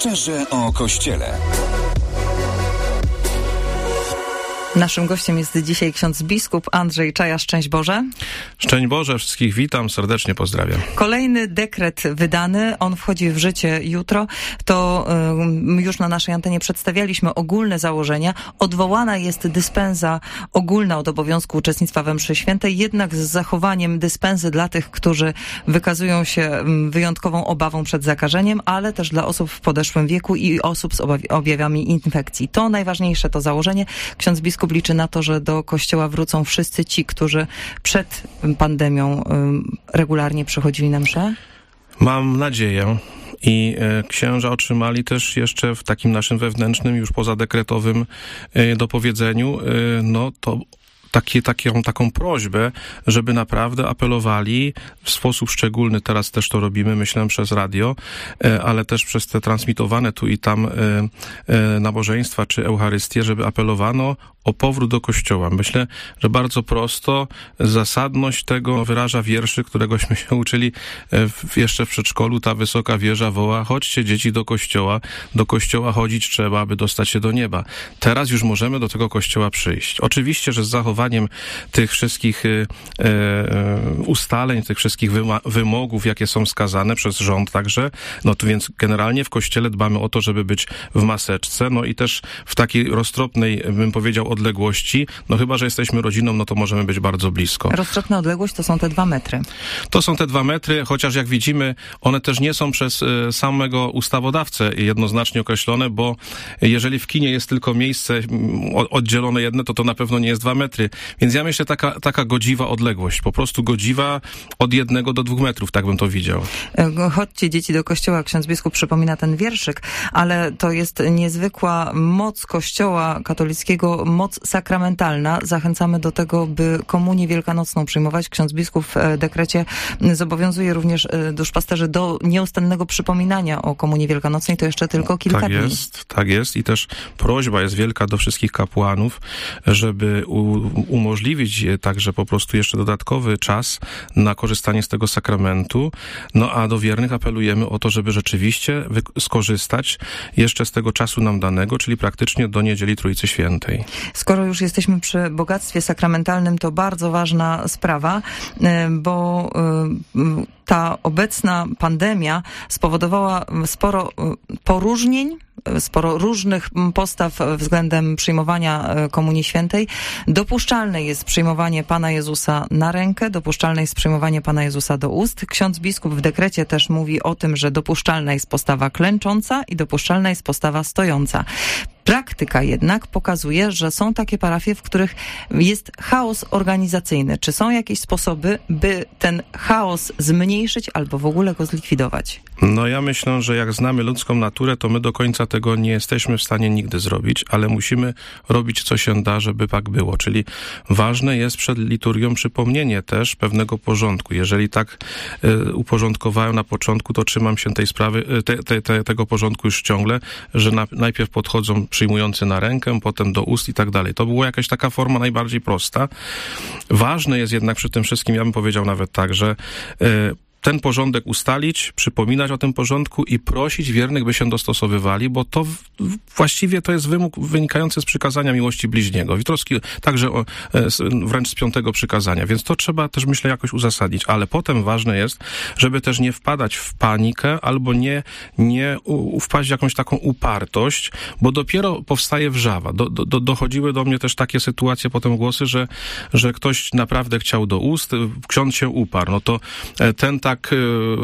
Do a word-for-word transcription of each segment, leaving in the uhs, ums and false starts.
Szczerze o Kościele. Naszym gościem jest dzisiaj ksiądz biskup Andrzej Czaja. Szczęść Boże. Szczęść Boże, wszystkich witam, serdecznie pozdrawiam. Kolejny dekret wydany, on wchodzi w życie jutro. To y, już na naszej antenie przedstawialiśmy ogólne założenia. Odwołana jest dyspensa ogólna od obowiązku uczestnictwa we mszy świętej, jednak z zachowaniem dyspensy dla tych, którzy wykazują się wyjątkową obawą przed zakażeniem, ale też dla osób w podeszłym wieku i osób z objawami infekcji. To najważniejsze, to założenie. Ksiądz biskup liczy na to, że do kościoła wrócą wszyscy ci, którzy przed pandemią regularnie przychodzili na mszę? Mam nadzieję. I e, księża otrzymali też jeszcze w takim naszym wewnętrznym, już pozadekretowym e, dopowiedzeniu, e, no to Takie, taką, taką prośbę, żeby naprawdę apelowali w sposób szczególny, teraz też to robimy, myślę, przez radio, ale też przez te transmitowane tu i tam nabożeństwa czy Eucharystię, żeby apelowano o powrót do Kościoła. Myślę, że bardzo prosto zasadność tego wyraża wierszy, któregośmy się uczyli w, jeszcze w przedszkolu. Ta wysoka wieża woła: chodźcie dzieci do Kościoła, do Kościoła chodzić trzeba, aby dostać się do nieba. Teraz już możemy do tego Kościoła przyjść. Oczywiście, że z zachowaniem tych wszystkich e, e, ustaleń, tych wszystkich wyma- wymogów, jakie są wskazane przez rząd także, no to więc generalnie w Kościele dbamy o to, żeby być w maseczce, no i też w takiej roztropnej, bym powiedział, odległości, no chyba że jesteśmy rodziną, no to możemy być bardzo blisko. Roztropna odległość to są te dwa metry. To są te dwa metry, chociaż jak widzimy, one też nie są przez e, samego ustawodawcę jednoznacznie określone, bo jeżeli w kinie jest tylko miejsce o, oddzielone jedno, to to na pewno nie jest dwa metry. Więc ja myślę, taka, taka godziwa odległość, po prostu godziwa od jednego do dwóch metrów, tak bym to widział. Chodźcie dzieci do kościoła, ksiądz biskup przypomina ten wierszyk, ale to jest niezwykła moc Kościoła katolickiego, moc sakramentalna. Zachęcamy do tego, by komunię wielkanocną przyjmować. Ksiądz biskup w dekrecie zobowiązuje również duszpasterzy do nieustannego przypominania o komunii wielkanocnej. To jeszcze tylko kilka tak dni. Tak jest, tak jest i też prośba jest wielka do wszystkich kapłanów, żeby u, umożliwić także po prostu jeszcze dodatkowy czas na korzystanie z tego sakramentu. No a do wiernych apelujemy o to, żeby rzeczywiście wy- skorzystać jeszcze z tego czasu nam danego, czyli praktycznie do Niedzieli Trójcy Świętej. Skoro już jesteśmy przy bogactwie sakramentalnym, to bardzo ważna sprawa, bo ta obecna pandemia spowodowała sporo poróżnień, sporo różnych postaw względem przyjmowania Komunii Świętej. Dopuszczalne jest przyjmowanie Pana Jezusa na rękę, dopuszczalne jest przyjmowanie Pana Jezusa do ust. Ksiądz biskup w dekrecie też mówi o tym, że dopuszczalna jest postawa klęcząca i dopuszczalna jest postawa stojąca. Praktyka jednak pokazuje, że są takie parafie, w których jest chaos organizacyjny. Czy są jakieś sposoby, by ten chaos zmniejszyć albo w ogóle go zlikwidować? No ja myślę, że jak znamy ludzką naturę, to my do końca tego nie jesteśmy w stanie nigdy zrobić, ale musimy robić co się da, żeby tak było. Czyli ważne jest przed liturgią przypomnienie też pewnego porządku. Jeżeli tak y, uporządkowałem na początku, to trzymam się tej sprawy, y, te, te, te, tego porządku już ciągle, że na, najpierw podchodzą przyjmujący na rękę, potem do ust i tak dalej. To była jakaś taka forma najbardziej prosta. Ważne jest jednak przy tym wszystkim, ja bym powiedział nawet tak, że y, ten porządek ustalić, przypominać o tym porządku i prosić wiernych, by się dostosowywali, bo to w, właściwie to jest wymóg wynikający z przykazania miłości bliźniego. Witrowski także o, wręcz z piątego przykazania, więc to trzeba też, myślę, jakoś uzasadnić, ale potem ważne jest, żeby też nie wpadać w panikę albo nie, nie u, wpaść w jakąś taką upartość, bo dopiero powstaje wrzawa. Do, do, dochodziły do mnie też takie sytuacje, potem głosy, że, że ktoś naprawdę chciał do ust, ksiądz się uparł. No to ten tak tak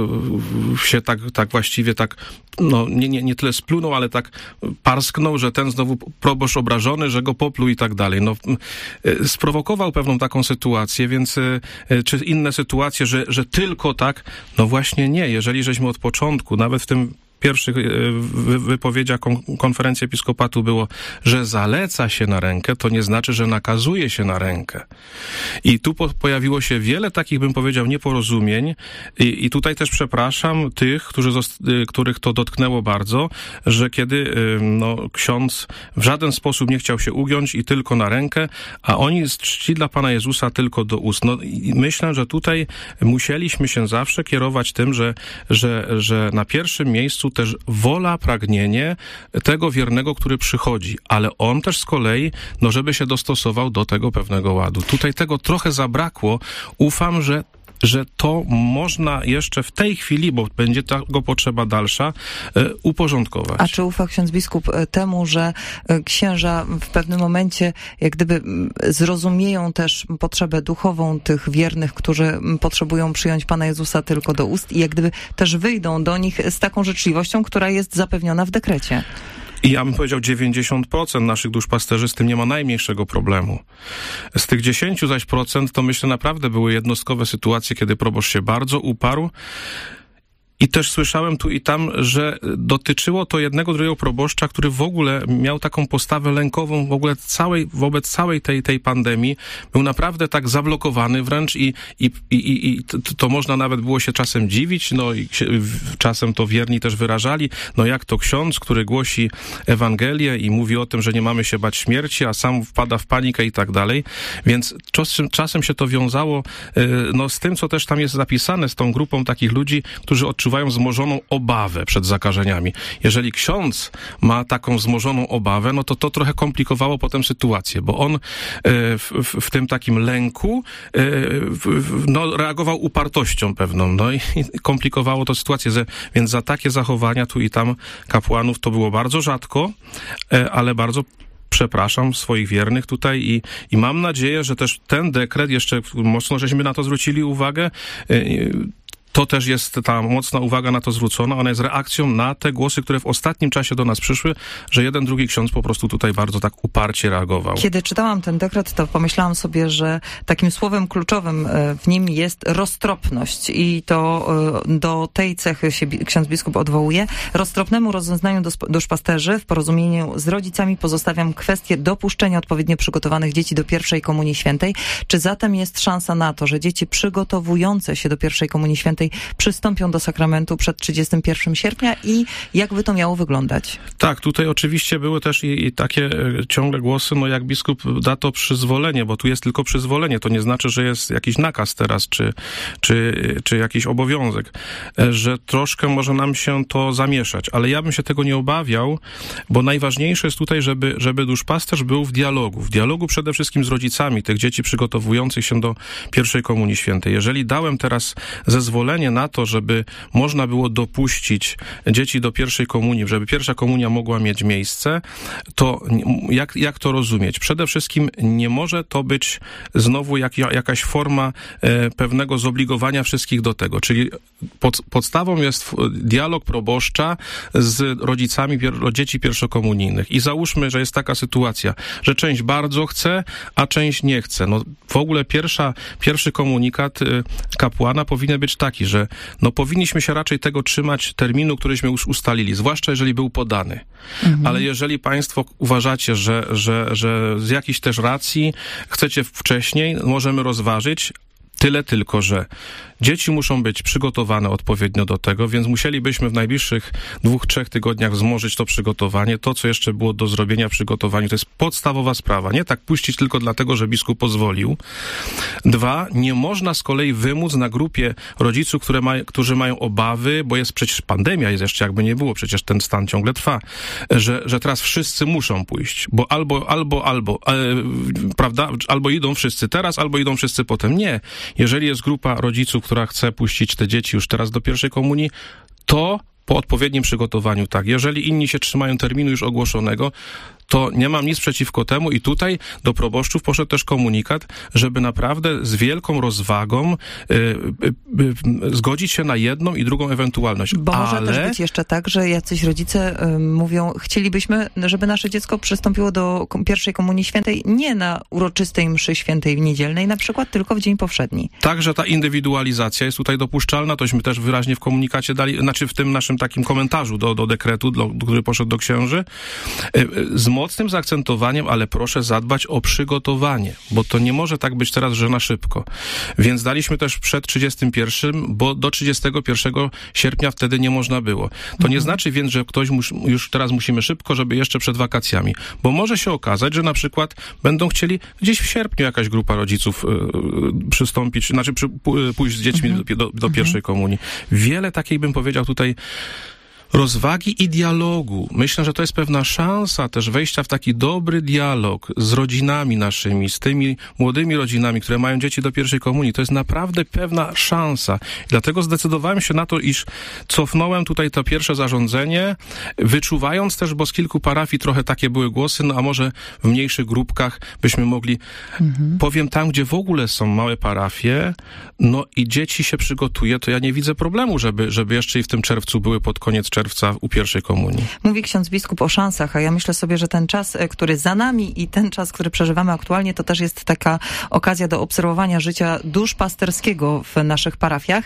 się tak, tak właściwie tak, no nie, nie, nie tyle splunął, ale tak parsknął, że ten znowu proboszcz obrażony, że go popluł i tak dalej. No sprowokował pewną taką sytuację, więc czy inne sytuacje, że, że tylko tak, no właśnie nie. Jeżeli żeśmy od początku, nawet w tym pierwszych wypowiedziach konferencji episkopatu było, że zaleca się na rękę, to nie znaczy, że nakazuje się na rękę. I tu po, pojawiło się wiele takich, bym powiedział, nieporozumień i, i tutaj też przepraszam tych, którzy zost- których to dotknęło bardzo, że kiedy no, ksiądz w żaden sposób nie chciał się ugiąć i tylko na rękę, a oni z czci dla Pana Jezusa tylko do ust. No i myślę, że tutaj musieliśmy się zawsze kierować tym, że, że, że na pierwszym miejscu też wola, pragnienie tego wiernego, który przychodzi, ale on też z kolei, no żeby się dostosował do tego pewnego ładu. Tutaj tego trochę zabrakło. Ufam, że że to można jeszcze w tej chwili, bo będzie tego potrzeba dalsza, uporządkować. A czy ufa ksiądz biskup temu, że księża w pewnym momencie jak gdyby zrozumieją też potrzebę duchową tych wiernych, którzy potrzebują przyjąć Pana Jezusa tylko do ust i jak gdyby też wyjdą do nich z taką życzliwością, która jest zapewniona w dekrecie? I ja bym powiedział, dziewięćdziesiąt procent naszych duszpasterzy z tym nie ma najmniejszego problemu. Z tych dziesięć zaś procent to myślę naprawdę były jednostkowe sytuacje, kiedy proboszcz się bardzo uparł. I też słyszałem tu i tam, że dotyczyło to jednego, drugiego proboszcza, który w ogóle miał taką postawę lękową w ogóle całej, wobec całej tej, tej pandemii. Był naprawdę tak zablokowany wręcz i, i, i, i to, to można nawet było się czasem dziwić, no i się, czasem to wierni też wyrażali, no jak to ksiądz, który głosi Ewangelię i mówi o tym, że nie mamy się bać śmierci, a sam wpada w panikę i tak dalej. Więc czasem, czasem się to wiązało no, z tym, co też tam jest zapisane, z tą grupą takich ludzi, którzy odczuwają wzmożoną obawę przed zakażeniami. Jeżeli ksiądz ma taką wzmożoną obawę, no to to trochę komplikowało potem sytuację, bo on w, w, w tym takim lęku no, reagował upartością pewną, no i komplikowało to sytuację, więc za takie zachowania tu i tam kapłanów to było bardzo rzadko, ale bardzo przepraszam swoich wiernych tutaj i, i mam nadzieję, że też ten dekret, jeszcze mocno żeśmy na to zwrócili uwagę, to też jest ta mocna uwaga na to zwrócona. Ona jest reakcją na te głosy, które w ostatnim czasie do nas przyszły, że jeden, drugi ksiądz po prostu tutaj bardzo tak uparcie reagował. Kiedy czytałam ten dekret, to pomyślałam sobie, że takim słowem kluczowym w nim jest roztropność i to do tej cechy się ksiądz biskup odwołuje. Roztropnemu rozeznaniu duszpasterzy w porozumieniu z rodzicami pozostawiam kwestię dopuszczenia odpowiednio przygotowanych dzieci do pierwszej Komunii Świętej. Czy zatem jest szansa na to, że dzieci przygotowujące się do pierwszej Komunii Świętej przystąpią do sakramentu przed trzydziestego pierwszego sierpnia i jak by to miało wyglądać? Tak, tutaj oczywiście były też i, i takie ciągle głosy, no jak biskup da to przyzwolenie, bo tu jest tylko przyzwolenie, to nie znaczy, że jest jakiś nakaz teraz, czy, czy, czy jakiś obowiązek, że troszkę może nam się to zamieszać, ale ja bym się tego nie obawiał, bo najważniejsze jest tutaj, żeby, żeby duszpasterz był w dialogu, w dialogu przede wszystkim z rodzicami tych dzieci przygotowujących się do pierwszej Komunii Świętej. Jeżeli dałem teraz zezwolenie na to, żeby można było dopuścić dzieci do pierwszej komunii, żeby pierwsza komunia mogła mieć miejsce, to jak, jak to rozumieć? Przede wszystkim nie może to być znowu jak, jakaś forma e, pewnego zobligowania wszystkich do tego, czyli pod, podstawą jest dialog proboszcza z rodzicami pier, dzieci pierwszokomunijnych i załóżmy, że jest taka sytuacja, że część bardzo chce, a część nie chce. No w ogóle pierwsza, pierwszy komunikat y, kapłana powinien być taki, że no powinniśmy się raczej tego trzymać terminu, któryśmy już ustalili, zwłaszcza jeżeli był podany. Mhm. Ale jeżeli państwo uważacie, że, że, że z jakichś też racji chcecie wcześniej, możemy rozważyć, tyle tylko, że dzieci muszą być przygotowane odpowiednio do tego, więc musielibyśmy w najbliższych dwóch, trzech tygodniach wzmożyć to przygotowanie. To, co jeszcze było do zrobienia w przygotowaniu, to jest podstawowa sprawa. Nie tak puścić tylko dlatego, że biskup pozwolił. Dwa, nie można z kolei wymóc na grupie rodziców, które maj, którzy mają obawy, bo jest przecież pandemia, jest jeszcze jakby nie było, przecież ten stan ciągle trwa, że, że teraz wszyscy muszą pójść, bo albo, albo, albo, e, prawda, albo idą wszyscy teraz, albo idą wszyscy potem. Nie. Jeżeli jest grupa rodziców, która chce puścić te dzieci już teraz do pierwszej komunii, to po odpowiednim przygotowaniu, tak. Jeżeli inni się trzymają terminu już ogłoszonego, to nie mam nic przeciwko temu i tutaj do proboszczów poszedł też komunikat, żeby naprawdę z wielką rozwagą y, y, y, zgodzić się na jedną i drugą ewentualność. Bo może Ale... też być jeszcze tak, że jacyś rodzice y, mówią, chcielibyśmy, żeby nasze dziecko przystąpiło do pierwszej Komunii Świętej nie na uroczystej mszy świętej w niedzielnej na przykład, tylko w dzień powszedni. Także ta indywidualizacja jest tutaj dopuszczalna, tośmy też wyraźnie w komunikacie dali, znaczy w tym naszym takim komentarzu do, do dekretu, do, który poszedł do księży, y, z mocnym zaakcentowaniem, ale proszę zadbać o przygotowanie, bo to nie może tak być teraz, że na szybko. Więc daliśmy też przed trzydziestym pierwszym, bo do trzydziestego pierwszego sierpnia wtedy nie można było. To mhm. nie znaczy więc, że ktoś mus, już teraz musimy szybko, żeby jeszcze przed wakacjami, bo może się okazać, że na przykład będą chcieli gdzieś w sierpniu jakaś grupa rodziców y, przystąpić, znaczy przy, pójść z dziećmi mhm. do, do, do pierwszej mhm. komunii. Wiele takiej, bym powiedział tutaj, rozwagi i dialogu. Myślę, że to jest pewna szansa też wejścia w taki dobry dialog z rodzinami naszymi, z tymi młodymi rodzinami, które mają dzieci do pierwszej komunii. To jest naprawdę pewna szansa. Dlatego zdecydowałem się na to, iż cofnąłem tutaj to pierwsze zarządzenie, wyczuwając też, bo z kilku parafii trochę takie były głosy, no a może w mniejszych grupkach byśmy mogli, mhm. powiem tam, gdzie w ogóle są małe parafie, no i dzieci się przygotuje, to ja nie widzę problemu, żeby, żeby jeszcze i w tym czerwcu były pod koniec czerwca u pierwszej komunii. Mówi ksiądz biskup o szansach, a ja myślę sobie, że ten czas, który za nami i ten czas, który przeżywamy aktualnie, to też jest taka okazja do obserwowania życia duszpasterskiego w naszych parafiach.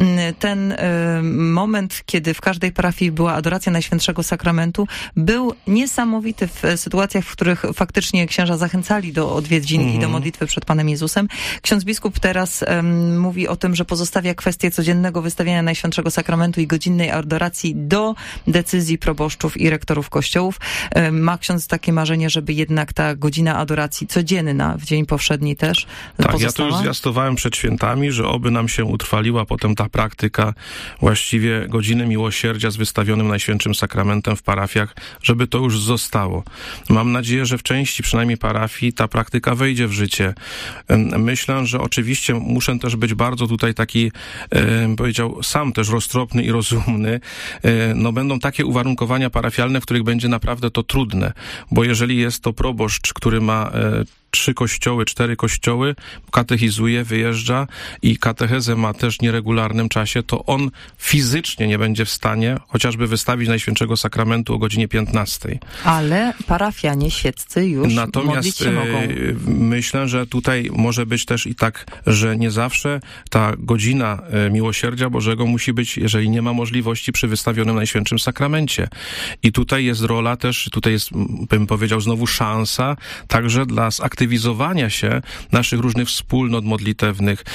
Ten y, moment, kiedy w każdej parafii była adoracja Najświętszego Sakramentu, był niesamowity w sytuacjach, w których faktycznie księża zachęcali do odwiedzin mm. i do modlitwy przed Panem Jezusem. Ksiądz biskup teraz um, mówi o tym, że pozostawia kwestię codziennego wystawiania Najświętszego Sakramentu i godzinnej adoracji do decyzji proboszczów i rektorów kościołów. Um, ma ksiądz takie marzenie, żeby jednak ta godzina adoracji codzienna w dzień powszedni też tak, pozostała? Ja to już zwiastowałem przed świętami, że oby nam się utrwaliła potem ta praktyka właściwie godziny miłosierdzia z wystawionym Najświętszym Sakramentem w parafiach, żeby to już zostało. Mam nadzieję, że w części przynajmniej parafii ta praktyka wejdzie w życie. Myślę, że oczywiście muszę też być bardzo tutaj taki, e, powiedział, sam też roztropny i rozumny. E, no będą takie uwarunkowania parafialne, w których będzie naprawdę to trudne, bo jeżeli jest to proboszcz, który ma e, trzy kościoły, cztery kościoły, katechizuje, wyjeżdża i katechezę ma też w nieregularnym czasie, to on fizycznie nie będzie w stanie chociażby wystawić Najświętszego Sakramentu o godzinie piętnastej. Ale parafianie świeccy już Natomiast modlić się mogą. Myślę, że tutaj może być też i tak, że nie zawsze ta godzina miłosierdzia Bożego musi być, jeżeli nie ma możliwości, przy wystawionym Najświętszym Sakramencie. I tutaj jest rola też, tutaj jest, bym powiedział, znowu szansa także dla zaktywizowania się naszych różnych wspólnot modlitewnych,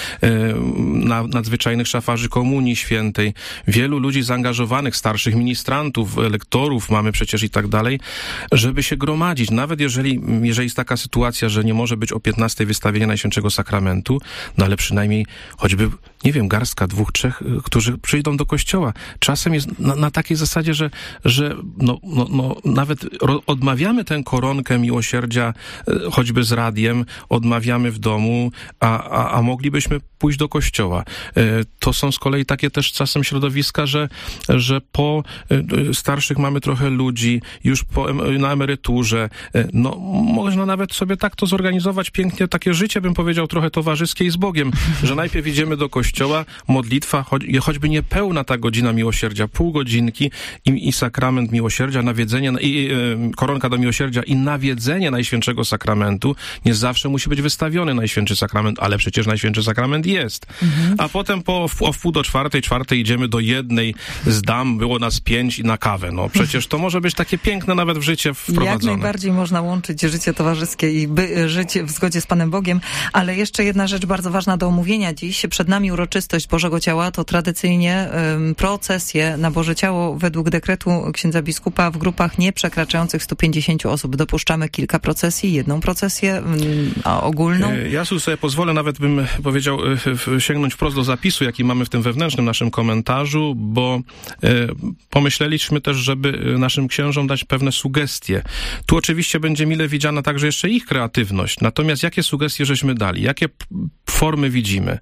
na, nadzwyczajnych szafarzy Komunii Świętej, wielu ludzi zaangażowanych, starszych ministrantów, lektorów mamy przecież i tak dalej, żeby się gromadzić. Nawet jeżeli, jeżeli jest taka sytuacja, że nie może być o piętnastej wystawienia Najświętszego Sakramentu, no ale przynajmniej choćby, nie wiem, garstka, dwóch, trzech, którzy przyjdą do kościoła. Czasem jest na, na takiej zasadzie, że, że no, no, no, nawet ro, odmawiamy tę koronkę miłosierdzia, choćby z radiem, odmawiamy w domu, a, a, a moglibyśmy pójść do kościoła. To są z kolei takie też czasem środowiska, że, że po starszych mamy trochę ludzi, już po, na emeryturze. No, można nawet sobie tak to zorganizować pięknie, takie życie, bym powiedział, trochę towarzyskie i z Bogiem, że najpierw idziemy do kościoła, modlitwa, choć, choćby niepełna ta godzina miłosierdzia, pół godzinki i, i sakrament miłosierdzia, nawiedzenie, i, i koronka do miłosierdzia i nawiedzenie Najświętszego Sakramentu. Nie zawsze musi być wystawiony Najświętszy Sakrament, ale przecież Najświętszy Sakrament jest. Mhm. A potem po, o wpół do czwartej, czwartej idziemy do jednej z dam, było nas pięć i na kawę. No przecież to może być takie piękne nawet w życie wprowadzone. Jak najbardziej można łączyć życie towarzyskie i by, żyć w zgodzie z Panem Bogiem, ale jeszcze jedna rzecz bardzo ważna do omówienia dziś. Przed nami uroczystość Bożego Ciała, to tradycyjnie um, procesje na Boże Ciało według dekretu księdza biskupa w grupach nie przekraczających stu pięćdziesięciu osób. Dopuszczamy kilka procesji, jedną procesję a ogólną. Ja sobie pozwolę, nawet bym powiedział, sięgnąć wprost do zapisu, jaki mamy w tym wewnętrznym naszym komentarzu, bo pomyśleliśmy też, żeby naszym księżom dać pewne sugestie. Tu oczywiście będzie mile widziana także jeszcze ich kreatywność. Natomiast jakie sugestie żeśmy dali? Jakie formy widzimy?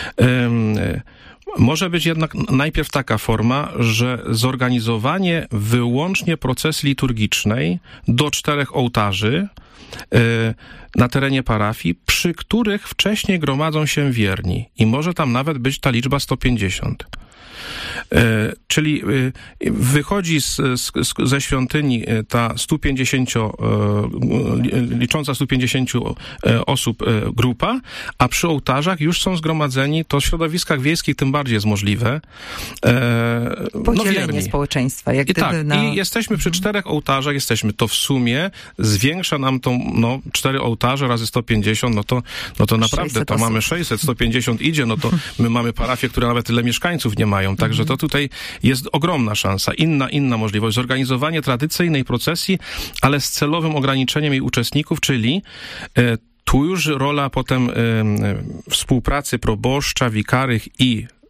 Może być jednak najpierw taka forma, że zorganizowanie wyłącznie procesji liturgicznej do czterech ołtarzy na terenie parafii, przy których wcześniej gromadzą się wierni i może tam nawet być ta liczba sto pięćdziesiąt. E, czyli e, wychodzi z, z, ze świątyni ta stu pięćdziesięciu, e, licząca stu pięćdziesięciu osób e, grupa, a przy ołtarzach już są zgromadzeni, to w środowiskach wiejskich tym bardziej jest możliwe. E, Podzielenie no społeczeństwa. Jak I gdyby tak, na... i jesteśmy przy czterech ołtarzach, jesteśmy, to w sumie zwiększa nam tą, no, cztery ołtarze razy sto pięćdziesiąt, no to, no to naprawdę, to osób. Mamy sześćset, sto pięćdziesiąt idzie, no to my mamy parafię, które nawet tyle mieszkańców nie mają. Także to tutaj jest ogromna szansa. Inna, inna możliwość. Zorganizowanie tradycyjnej procesji, ale z celowym ograniczeniem jej uczestników, czyli e, tu już rola potem e, współpracy proboszcza, wikarych i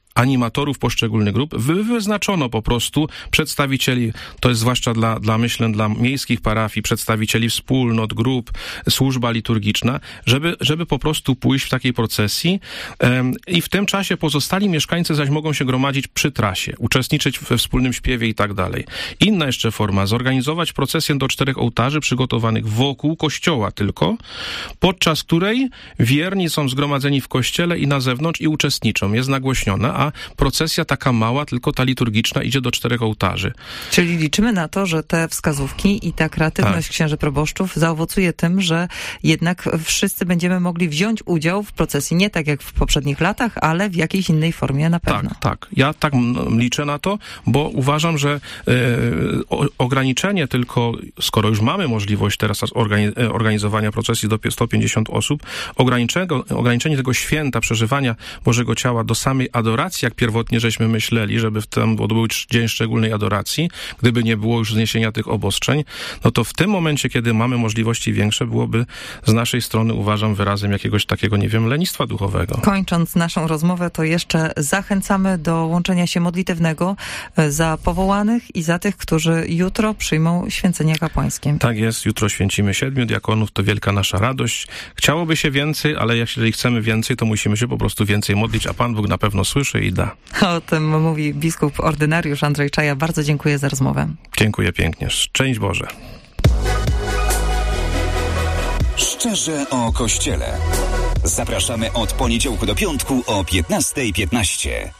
animatorów poszczególnych grup, wy, wyznaczono po prostu przedstawicieli, to jest zwłaszcza dla, dla myślę, dla miejskich parafii, przedstawicieli wspólnot, grup, służba liturgiczna, żeby, żeby po prostu pójść w takiej procesji um, i w tym czasie pozostali mieszkańcy zaś mogą się gromadzić przy trasie, uczestniczyć we wspólnym śpiewie i tak dalej. Inna jeszcze forma, zorganizować procesję do czterech ołtarzy przygotowanych wokół kościoła tylko, podczas której wierni są zgromadzeni w kościele i na zewnątrz i uczestniczą. Jest nagłośniona, a procesja taka mała, tylko ta liturgiczna, idzie do czterech ołtarzy. Czyli liczymy na to, że te wskazówki i ta kreatywność tak. księży proboszczów zaowocuje tym, że jednak wszyscy będziemy mogli wziąć udział w procesji, nie tak jak w poprzednich latach, ale w jakiejś innej formie na pewno. Tak, tak. Ja tak liczę na to, bo uważam, że e, o, ograniczenie tylko, skoro już mamy możliwość teraz organi- organizowania procesji do sto pięćdziesiąt osób, ograniczenie, ograniczenie tego święta, przeżywania Bożego Ciała do samej adoracji, jak pierwotnie żeśmy myśleli, żeby w tym, bo to był dzień szczególnej adoracji, gdyby nie było już zniesienia tych obostrzeń, no to w tym momencie, kiedy mamy możliwości większe, byłoby z naszej strony, uważam, wyrazem jakiegoś takiego, nie wiem, lenistwa duchowego. Kończąc naszą rozmowę, to jeszcze zachęcamy do łączenia się modlitewnego za powołanych i za tych, którzy jutro przyjmą święcenie kapłańskie. Tak jest, jutro święcimy siedmiu diakonów, to wielka nasza radość. Chciałoby się więcej, ale jeżeli chcemy więcej, to musimy się po prostu więcej modlić, a Pan Bóg na pewno słyszy i da. O tym mówi biskup ordynariusz Andrzej Czaja. Bardzo dziękuję za rozmowę. Dziękuję pięknie. Szczęść Boże. Szczerze o Kościele. Zapraszamy od poniedziałku do piątku o piętnasta piętnaście.